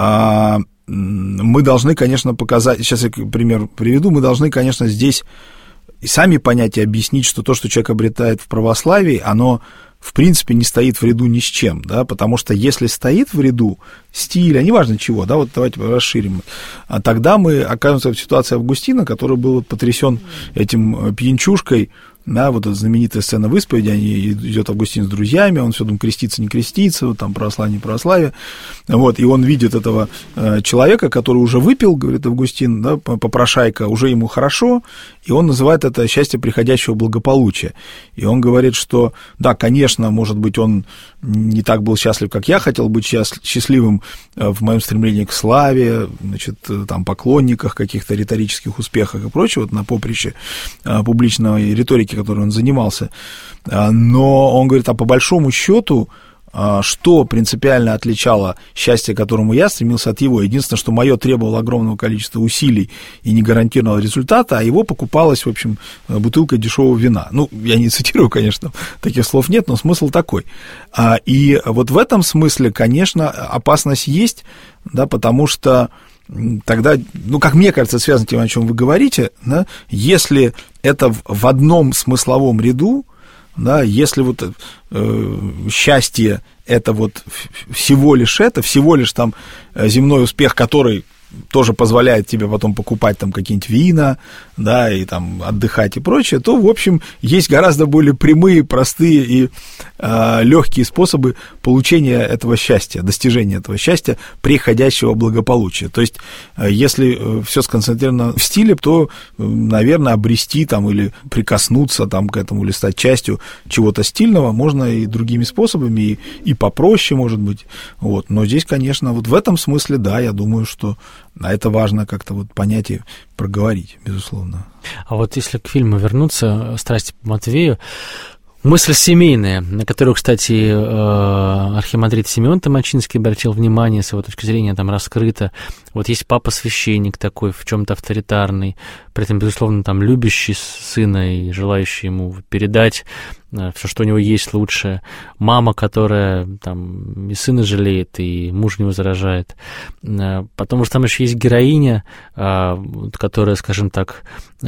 Speaker 3: Мы должны, конечно, показать, сейчас я пример приведу, мы должны, конечно, здесь и сами понять и объяснить, что то, что человек обретает в православии, оно, в принципе, не стоит в ряду ни с чем, да, потому что если стоит в ряду стиля, неважно чего, да, вот давайте расширим, а тогда мы оказываемся в ситуации Августина, который был потрясен этим пьянчушкой, да, вот эта знаменитая сцена в исповеди, они, идет Августин с друзьями, он все думает, креститься, не креститься, вот там православие, не православие, вот, и он видит этого э, человека, который уже выпил, говорит Августин, да, попрошайка, уже ему хорошо, и он называет это счастье приходящего благополучия, и он говорит, что, да, конечно, может быть, он не так был счастлив, как я хотел быть счастливым в моем стремлении к славе, значит, там, поклонниках, каких-то риторических успехах и прочего, вот на поприще э, публичной риторики, которой он занимался, но он говорит, а по большому счету, что принципиально отличало счастье, к которому я стремился, от его? Единственное, что мое требовало огромного количества усилий и не гарантированного результата, а его покупалась, в общем, бутылка дешевого вина. Ну, я не цитирую, конечно, таких слов нет, но смысл такой. И вот в этом смысле, конечно, опасность есть, да, потому что тогда, ну, как мне кажется, связано с тем, о чем вы говорите, да, если это в, в одном смысловом ряду, да, если вот э, счастье это вот всего лишь это, всего лишь там земной успех, который тоже позволяет тебе потом покупать там какие-нибудь вина, да, и там отдыхать и прочее, то, в общем, есть гораздо более прямые, простые и э, легкие способы получения этого счастья, достижения этого счастья, приходящего благополучия. То есть, э, если э, все сконцентрировано в стиле, то, э, наверное, обрести там или прикоснуться там к этому или стать частью чего-то стильного можно и другими способами, и, и попроще, может быть, вот. Но здесь, конечно, вот в этом смысле, да, я думаю, что а это важно как-то вот понять и проговорить, безусловно.
Speaker 2: А вот если к фильму вернуться, «Страсти по Матвею», мысль семейная, на которую, кстати, архимандрит Симеон Томачинский обратил внимание, с его точки зрения там раскрыто. Вот есть папа-священник такой, в чем-то авторитарный, при этом, безусловно, там любящий сына и желающий ему передать все, что у него есть, лучшее. Мама, которая там и сына жалеет, и муж не возражает. Потому что там еще есть героиня, которая, скажем так,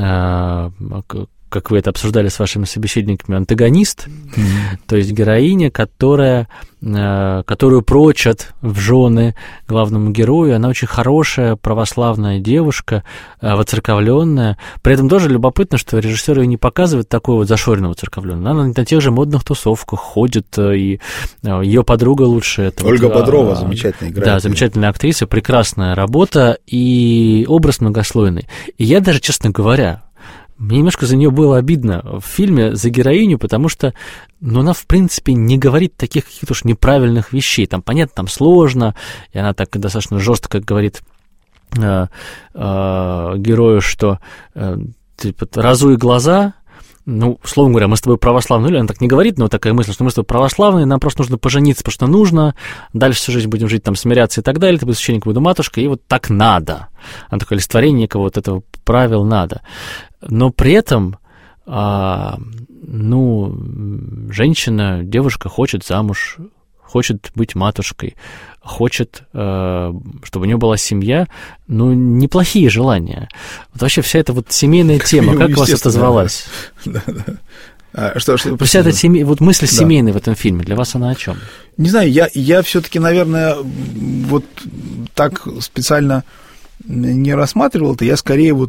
Speaker 2: как вы это обсуждали с вашими собеседниками, антагонист, mm-hmm. то есть героиня, которая, которую прочат в жены главному герою. Она очень хорошая, православная девушка, воцерковленная. При этом тоже любопытно, что режиссер ее не показывает такой вот зашоренного воцерковленного. Она на тех же модных тусовках ходит, и ее подруга лучше. Это
Speaker 3: Ольга
Speaker 2: вот,
Speaker 3: Бодрова
Speaker 2: а,
Speaker 3: замечательная играет.
Speaker 2: Да, замечательная актриса, прекрасная работа и образ многослойный. И я даже, честно говоря, мне немножко за нее было обидно в фильме, за героиню, потому что, ну, она, в принципе, не говорит таких каких-то уж неправильных вещей. Там, понятно, там сложно, и она так достаточно жестко говорит э, э, герою, что э, типа, разуй глаза. Ну, словом говоря, мы с тобой православные, или она так не говорит, но такая мысль, что мы с тобой православные, нам просто нужно пожениться, потому что нужно, дальше всю жизнь будем жить, там, смиряться и так далее, ты будешь священником, буду матушкой, и вот так надо. Она такая, олицетворение некого вот этого правил надо. Но при этом, а, ну, женщина, девушка хочет замуж, хочет быть матушкой, хочет, э, чтобы у нее была семья, ну, неплохие желания. Вот вообще вся эта вот семейная тема, как у вас это звалась?
Speaker 3: Да, да. А, что, что,
Speaker 2: вся эта семей, вот мысль да. семейная в этом фильме, для вас она о чем?
Speaker 3: Не знаю, я, я все-таки, наверное, вот так специально не рассматривал это, я скорее вот,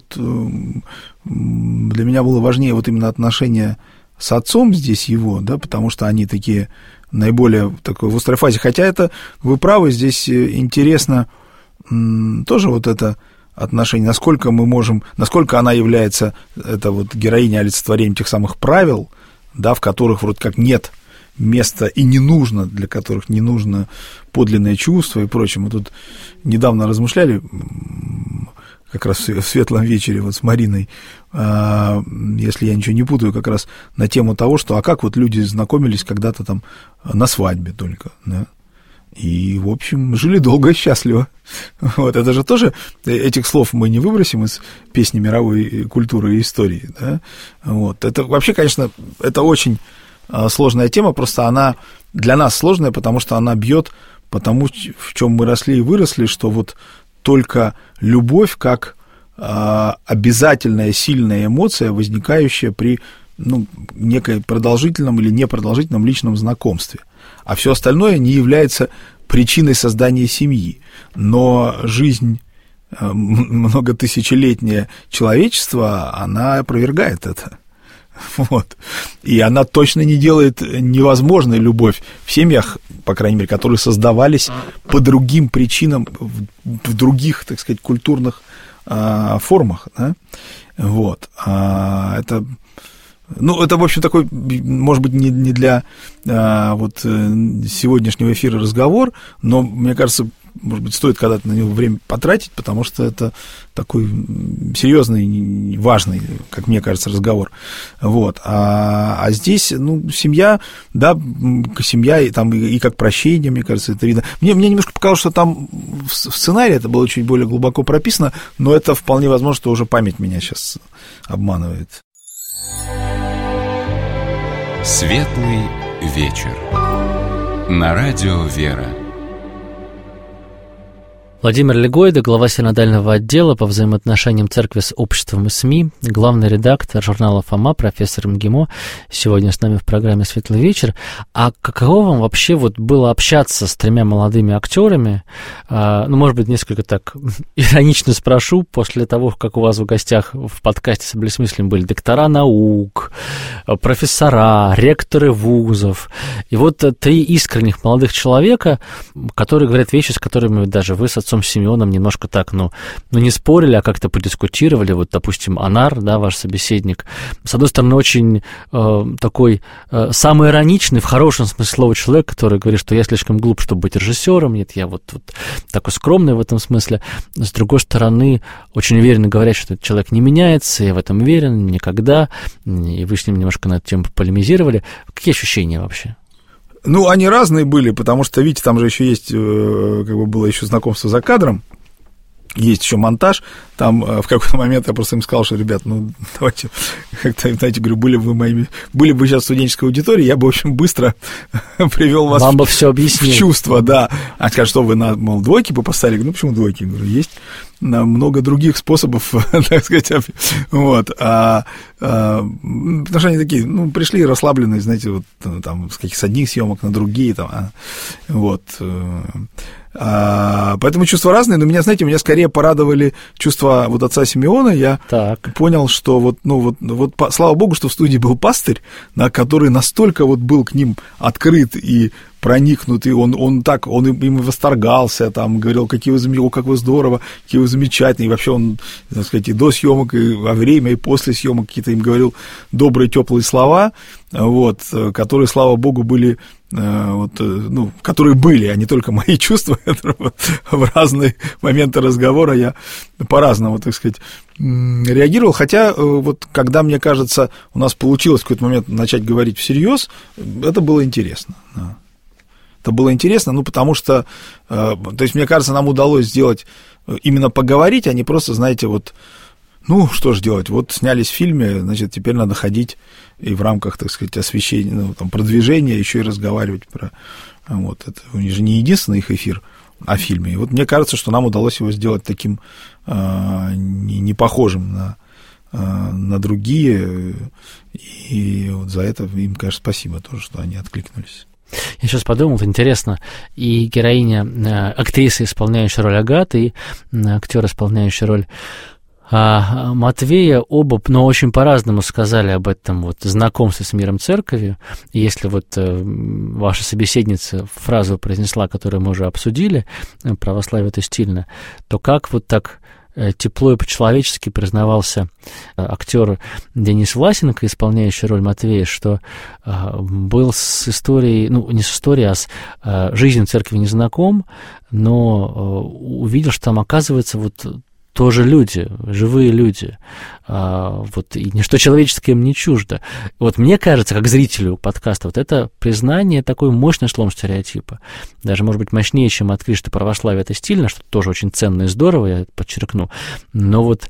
Speaker 3: для меня было важнее вот именно отношения с отцом здесь его, да, потому что они такие наиболее в такой в острой фазе, хотя это, вы правы, здесь интересно тоже вот это отношение, насколько мы можем, насколько она является, это вот героиня олицетворением тех самых правил, да, в которых вроде как нет места и не нужно, для которых не нужно подлинное чувство и прочее. Мы тут недавно размышляли, как раз в светлом вечере вот с Мариной, если я ничего не путаю, как раз на тему того, что а как вот люди знакомились когда-то там на свадьбе только, да, и, в общем, жили долго и счастливо. Вот, это же тоже, этих слов мы не выбросим из песни мировой культуры и истории, да, вот, это вообще, конечно, это очень сложная тема, просто она для нас сложная, потому что она бьет по тому, в чем мы росли и выросли, что вот только любовь как а, обязательная сильная эмоция, возникающая при ну, некой продолжительном или непродолжительном личном знакомстве, а все остальное не является причиной создания семьи. Но жизнь многотысячелетнее человечества, она опровергает это. Вот. И она точно не делает невозможной любовь в семьях, по крайней мере, которые создавались по другим причинам, в, в других, так сказать, культурных а, формах. Да? Вот. А, это, ну, это, в общем, такой, может быть, не, не для а, вот, сегодняшнего эфира разговор, но, мне кажется, может быть, стоит когда-то на него время потратить, потому что это такой серьезный, важный, как мне кажется, разговор. Вот. А, а здесь, ну, семья, да, семья, и, там, и как прощение, мне кажется, это видно. Мне, мне немножко показалось, что там в сценарии это было чуть более глубоко прописано, но это вполне возможно, что уже память меня сейчас обманывает.
Speaker 1: Светлый вечер. На радио «Вера».
Speaker 2: Владимир Легойда, глава синодального отдела по взаимоотношениям церкви с обществом и СМИ, главный редактор журнала «Фома», профессор МГИМО, сегодня с нами в программе «Светлый вечер». А каково вам вообще вот было общаться с тремя молодыми актерами? А, ну, может быть, несколько так иронично спрошу, после того, как у вас в гостях в подкасте «Собли с мыслями» были доктора наук, профессора, ректоры вузов, и вот три искренних молодых человека, которые говорят вещи, с которыми даже вы с отцом Симеоном немножко так, ну, ну, не спорили, а как-то подискутировали. Вот, допустим, Анар, да, ваш собеседник, с одной стороны, очень э, такой э, самый ироничный, в хорошем смысле слова, человек, который говорит, что я слишком глуп, чтобы быть режиссером, нет, я вот, вот такой скромный в этом смысле. С другой стороны, очень уверенно говорят, что этот человек не меняется, я в этом уверен, никогда, и вы с ним немножко на эту тему полемизировали. Какие ощущения вообще?
Speaker 3: Ну, они разные были, потому что, видите, там же еще есть, как бы было еще знакомство за кадром, есть еще монтаж, там в какой-то момент я просто им сказал, что, ребят, ну, давайте, как-то, знаете, говорю, были бы моими, были бы сейчас студенческой аудитории, я бы, в общем, быстро привел вас
Speaker 2: Вам бы
Speaker 3: в,
Speaker 2: все объяснил.
Speaker 3: в чувство, да. А скажут, что вы, на, мол, двойки бы поставили? Ну, почему двойки? Я говорю, есть много других способов, так сказать, вот, а, а, потому что они такие, ну, пришли расслабленные, знаете, вот, там, с каких с одних съемок на другие, там, а, вот, а, поэтому чувства разные, но меня, знаете, меня скорее порадовали чувства вот отца Симеона, я так. понял, что вот, ну, вот, вот, слава богу, что в студии был пастырь, да, который настолько вот был к ним открыт и проникнутый, он, он так, он им, им восторгался, там, говорил, какие вы, о, как вы здорово, какие вы замечательные, и вообще он, так сказать, и до съемок, и во время, и после съемок какие-то им говорил добрые, теплые слова, вот, которые, слава богу, были, вот, ну, которые были, а не только мои чувства, в разные моменты разговора я по-разному, так сказать, реагировал, хотя вот когда, мне кажется, у нас получилось в какой-то момент начать говорить всерьез, это было интересно, да. Это было интересно, ну, потому что, то есть, мне кажется, нам удалось сделать, именно поговорить, а не просто, знаете, вот, ну, что же делать, вот снялись в фильме, значит, теперь надо ходить и в рамках, так сказать, освещения, ну, там, продвижения еще и разговаривать про, вот, это у них же не единственный их эфир о фильме, и вот мне кажется, что нам удалось его сделать таким э, не, не похожим на, э, на другие, и вот за это им, конечно, спасибо тоже, что они откликнулись.
Speaker 2: Я сейчас подумал, интересно, и героиня, э, актриса, исполняющая роль Агаты, и э, актер, исполняющий роль э, Матвея, оба, но очень по-разному сказали об этом вот знакомстве с миром церковью. И если вот э, ваша собеседница фразу произнесла, которую мы уже обсудили, православие это стильно, то как вот так тепло и по-человечески признавался актер Денис Власенко, исполняющий роль Матвея, что был с историей, ну, не с историей, а с жизнью церкви не знаком, но увидел, что там, оказывается, вот тоже люди, живые люди, а, вот, и ничто человеческое им не чуждо. Вот мне кажется, как зрителю подкаста, вот это признание, такой мощный слом стереотипа, даже, может быть, мощнее, чем открыть, что православие это стильно, что тоже очень ценно и здорово, я подчеркну, но вот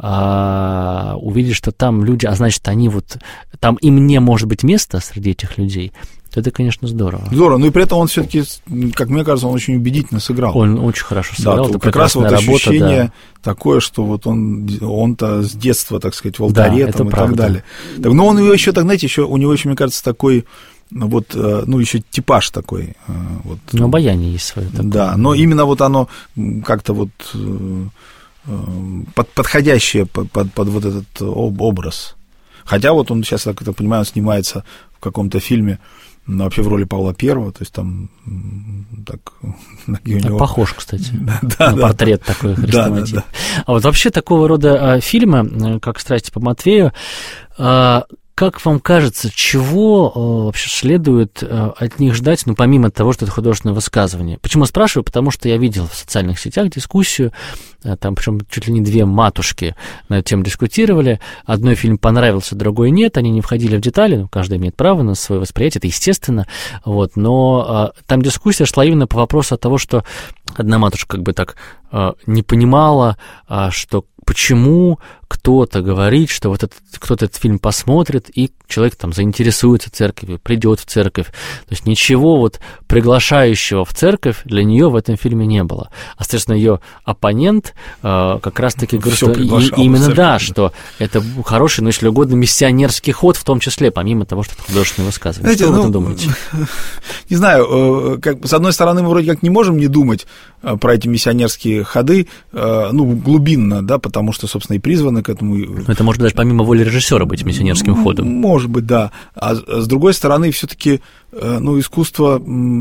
Speaker 2: а, увидеть, что там люди, а значит, они вот, там им не может быть места среди этих людей, это, конечно, здорово.
Speaker 3: Здорово, ну и при этом он все-таки, как мне кажется, он очень убедительно сыграл.
Speaker 2: Он очень хорошо сыграл.
Speaker 3: Да, как раз вот ощущение работа, да. такое, что вот он, он-то с детства, так сказать, в алтаре, да, там, и правда. Так далее. Так, но он еще, так, знаете, еще, у него еще, мне кажется, такой, вот, ну, еще типаж такой. Вот.
Speaker 2: Ну, обаяние есть свое. Такое.
Speaker 3: Да, но именно вот оно как-то вот под, подходящее под, под, под вот этот образ. Хотя вот он сейчас, как я понимаю, он снимается в каком-то фильме, ну, вообще в роли Павла Первого, то есть там так... Ноги у него...
Speaker 2: Похож, кстати,
Speaker 3: да,
Speaker 2: на
Speaker 3: да,
Speaker 2: портрет
Speaker 3: да,
Speaker 2: такой хрестоматийный.
Speaker 3: Да, да, да.
Speaker 2: А вот вообще такого рода фильмы, как «Страсти по Матвею», как вам кажется, чего э, вообще следует э, от них ждать, ну, помимо того, что это художественное высказывание? Почему спрашиваю? Потому что я видел в социальных сетях дискуссию, э, там, причем чуть ли не две матушки на эту тему дискутировали. Одной фильм понравился, другой нет, они не входили в детали, ну, каждый имеет право на свое восприятие, это естественно, вот, но э, там дискуссия шла именно по вопросу от того, что одна матушка как бы так э, не понимала, э, что почему кто-то говорит, что вот этот, кто-то этот фильм посмотрит, и человек там заинтересуется церковью, придет в церковь. То есть ничего вот приглашающего в церковь для нее в этом фильме не было. А, соответственно, ее оппонент э, как раз-таки говорит, что и, именно церковь, да, да, что это хороший, ну, если угодно, миссионерский ход, в том числе, помимо того, что это художественное высказывание. Знаете, что вы ну, об этом думаете?
Speaker 3: Не знаю, как, с одной стороны, мы вроде как не можем не думать про эти миссионерские ходы, ну, глубинно, да, потому что, собственно, и призваны к этому.
Speaker 2: Это может даже помимо воли режиссера быть миссионерским ходом.
Speaker 3: Может быть, да. А с другой стороны, все-таки, ну, искусство,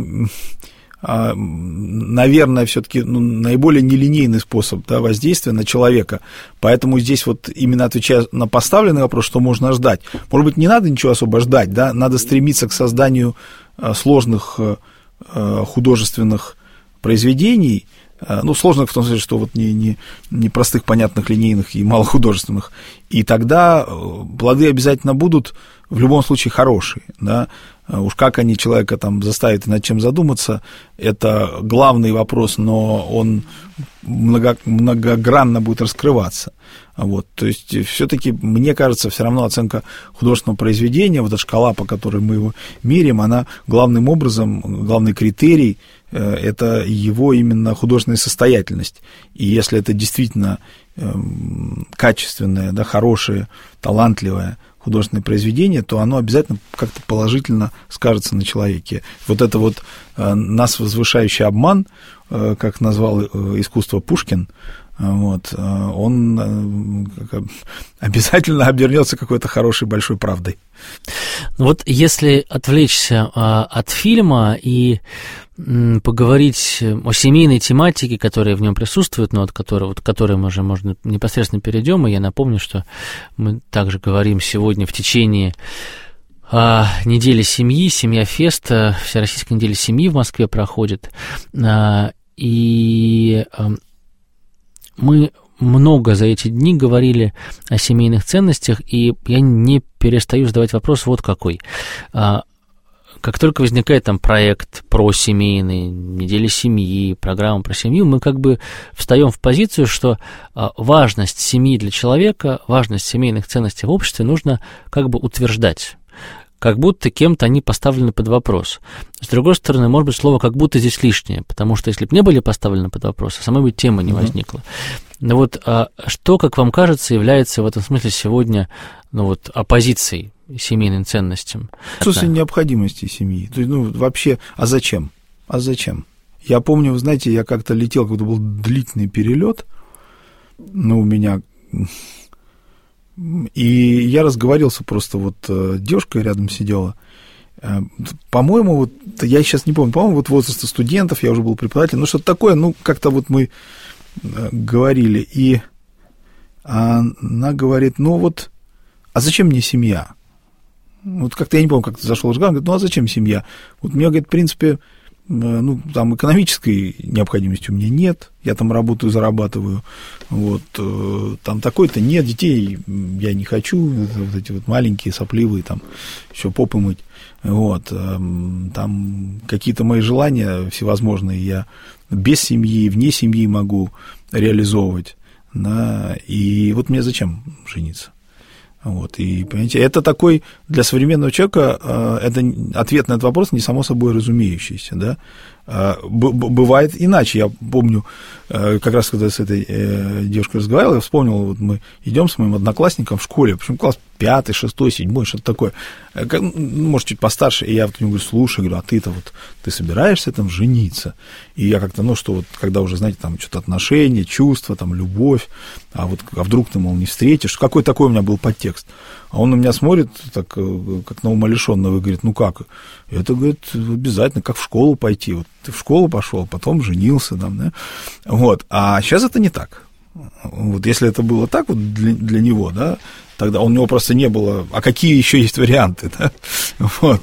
Speaker 3: наверное, все-таки ну, наиболее нелинейный способ, да, воздействия на человека. Поэтому здесь вот именно отвечая на поставленный вопрос, что можно ждать. Может быть, не надо ничего особо ждать, да, надо стремиться к созданию сложных художественных произведений, ну, сложных в том смысле, что вот не, не, не простых, понятных, линейных и малохудожественных, и тогда плоды обязательно будут в любом случае хорошие, да, уж как они человека там заставят над чем задуматься, это главный вопрос, но он много, многогранно будет раскрываться, вот, то есть все-таки, мне кажется, все равно оценка художественного произведения, вот эта шкала, по которой мы его меряем, она главным образом, главный критерий, это его именно художественная состоятельность. И если это действительно качественное, да, хорошее, талантливое художественное произведение, то оно обязательно как-то положительно скажется на человеке. Вот это вот нас возвышающий обман, как назвал искусство Пушкин, вот, он обязательно обернется какой-то хорошей большой правдой.
Speaker 2: Вот если отвлечься а, от фильма и м, поговорить о семейной тематике, которая в нем присутствует, но от которой, вот, к которой мы уже можно, непосредственно перейдем, и я напомню, что мы также говорим сегодня в течение а, недели семьи, семья Феста, Всероссийская неделя семьи в Москве проходит, а, и а, мы много за эти дни говорили о семейных ценностях, и я не перестаю задавать вопрос вот какой. Как только возникает там проект про семейный, неделя семьи, программа про семью, мы как бы встаем в позицию, что важность семьи для человека, важность семейных ценностей в обществе нужно как бы утверждать. Как будто кем-то они поставлены под вопрос. С другой стороны, может быть, слово «как будто» здесь лишнее, потому что если бы не были поставлены под вопрос, самой бы темы не возникла. Но вот а что, как вам кажется, является в этом смысле сегодня ну, вот, оппозицией семейным ценностям?
Speaker 3: В смысле необходимости семьи. То есть, ну, вообще, а зачем? А зачем? Я помню, вы знаете, я как-то летел, когда был длительный перелет, ну, у меня... И я разговаривался просто, вот девушка рядом сидела, по-моему, вот, я сейчас не помню, по-моему, вот возраста студентов, я уже был преподавателем, ну, что-то такое, ну, как-то вот мы говорили, и она говорит, ну, вот, а зачем мне семья? Вот как-то я не помню, как ты зашел разговор, говорит, ну, а зачем семья? Вот мне, говорит, в принципе, ну, там экономической необходимости у меня нет, я там работаю, зарабатываю, вот, там такой-то нет, детей я не хочу, вот эти вот маленькие, сопливые, там, еще попы мыть, вот, там какие-то мои желания всевозможные я без семьи, вне семьи могу реализовывать, да, и вот мне зачем жениться? Вот, и, понимаете, это такой, для современного человека, это ответ на этот вопрос не само собой разумеющийся, да, Бывает иначе. Я помню, как раз когда с этой девушкой разговаривал, я вспомнил, вот мы идем с моим одноклассником в школе, причем класс пятый, шестой, седьмой, что-то такое, может, чуть постарше, и я вот ему говорю, слушай, говорю, а ты-то вот, ты собираешься там жениться? И я как-то, ну, что вот, когда уже, знаете, там что-то отношения, чувства, там, любовь, а вот, а вдруг ты, мол, не встретишь, какой такой у меня был подтекст? А он на меня смотрит, так, как на умалишенного, и говорит, ну как? Это, говорит, обязательно, как в школу пойти. Вот ты в школу пошел, потом женился там, да? Вот. А сейчас это не так. Вот если это было так вот для, для него, да, тогда у него просто не было, а какие еще есть варианты, да? Вот.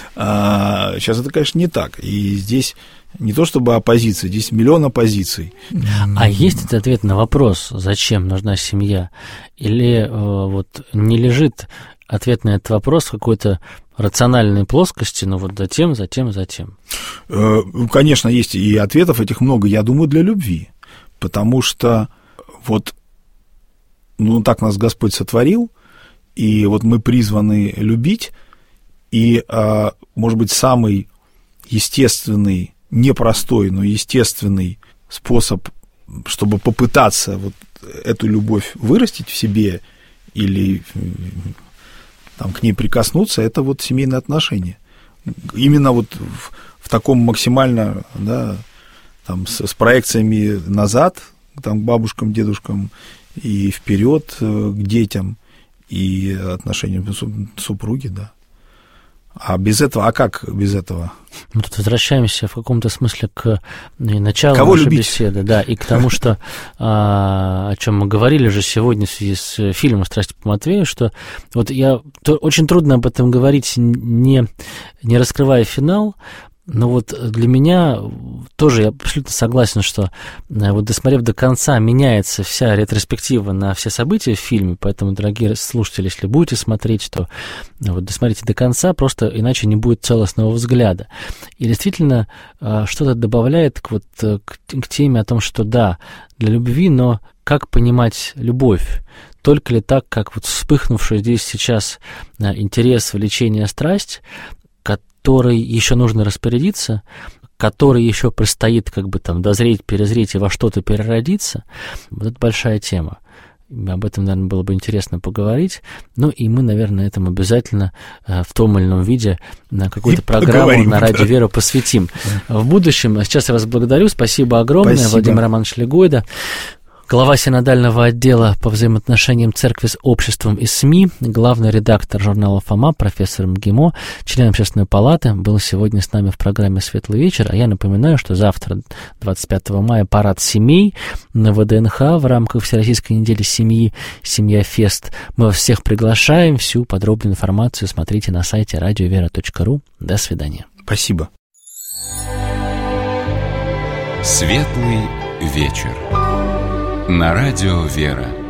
Speaker 3: А сейчас это, конечно, не так. И здесь не то чтобы оппозиция, здесь миллион оппозиций.
Speaker 2: А есть этот ответ на вопрос, зачем нужна семья? Или э, вот не лежит ответ на этот вопрос в какой-то рациональной плоскости, но вот затем, затем, затем?
Speaker 3: Конечно, есть и ответов этих много, я думаю, для любви. Потому что вот, ну, так нас Господь сотворил, и вот мы призваны любить, и, может быть, самый естественный, непростой, но естественный способ, чтобы попытаться вот эту любовь вырастить в себе или там, к ней прикоснуться, это вот семейные отношения. Именно вот в, в таком максимально, да, там, с, с проекциями назад, там, к бабушкам, дедушкам, и вперед к детям, и отношениям супруги, да. А без этого, а как без этого?
Speaker 2: Мы тут возвращаемся в каком-то смысле к началу
Speaker 3: Кого
Speaker 2: нашей
Speaker 3: любить?
Speaker 2: беседы, да, и к тому, что, о чем мы говорили же сегодня в связи с фильмом «Страсти по Матвею», что вот я, очень трудно об этом говорить, не, не раскрывая финал, но вот для меня тоже я абсолютно согласен, что вот досмотрев до конца, меняется вся ретроспектива на все события в фильме, поэтому, дорогие слушатели, если будете смотреть, то вот досмотрите до конца, просто иначе не будет целостного взгляда. И действительно что-то добавляет к, вот, к, к теме о том, что да, для любви, но как понимать любовь? Только ли так, как вот вспыхнувший здесь сейчас интерес, влечение, страсть, которой еще нужно распорядиться, который еще предстоит как бы там дозреть, перезреть и во что-то переродиться, вот это большая тема. Об этом, наверное, было бы интересно поговорить. Ну, и мы, наверное, этому обязательно в том или ином виде на какую-то программу поговорим, на Радио да. Вера посвятим. В будущем. Сейчас я вас благодарю. Спасибо огромное. Спасибо. Владимир Романович Легойда, глава синодального отдела по взаимоотношениям церкви с обществом и СМИ, главный редактор журнала «Фома», профессор МГИМО, член Общественной палаты, был сегодня с нами в программе «Светлый вечер». А я напоминаю, что завтра, двадцать пятого мая, парад семей на ВДНХ в рамках Всероссийской недели семьи «Семья Фест». Мы вас всех приглашаем. Всю подробную информацию смотрите на сайте радиовера точка ру. До свидания.
Speaker 3: Спасибо.
Speaker 1: Светлый вечер. На радио «Вера».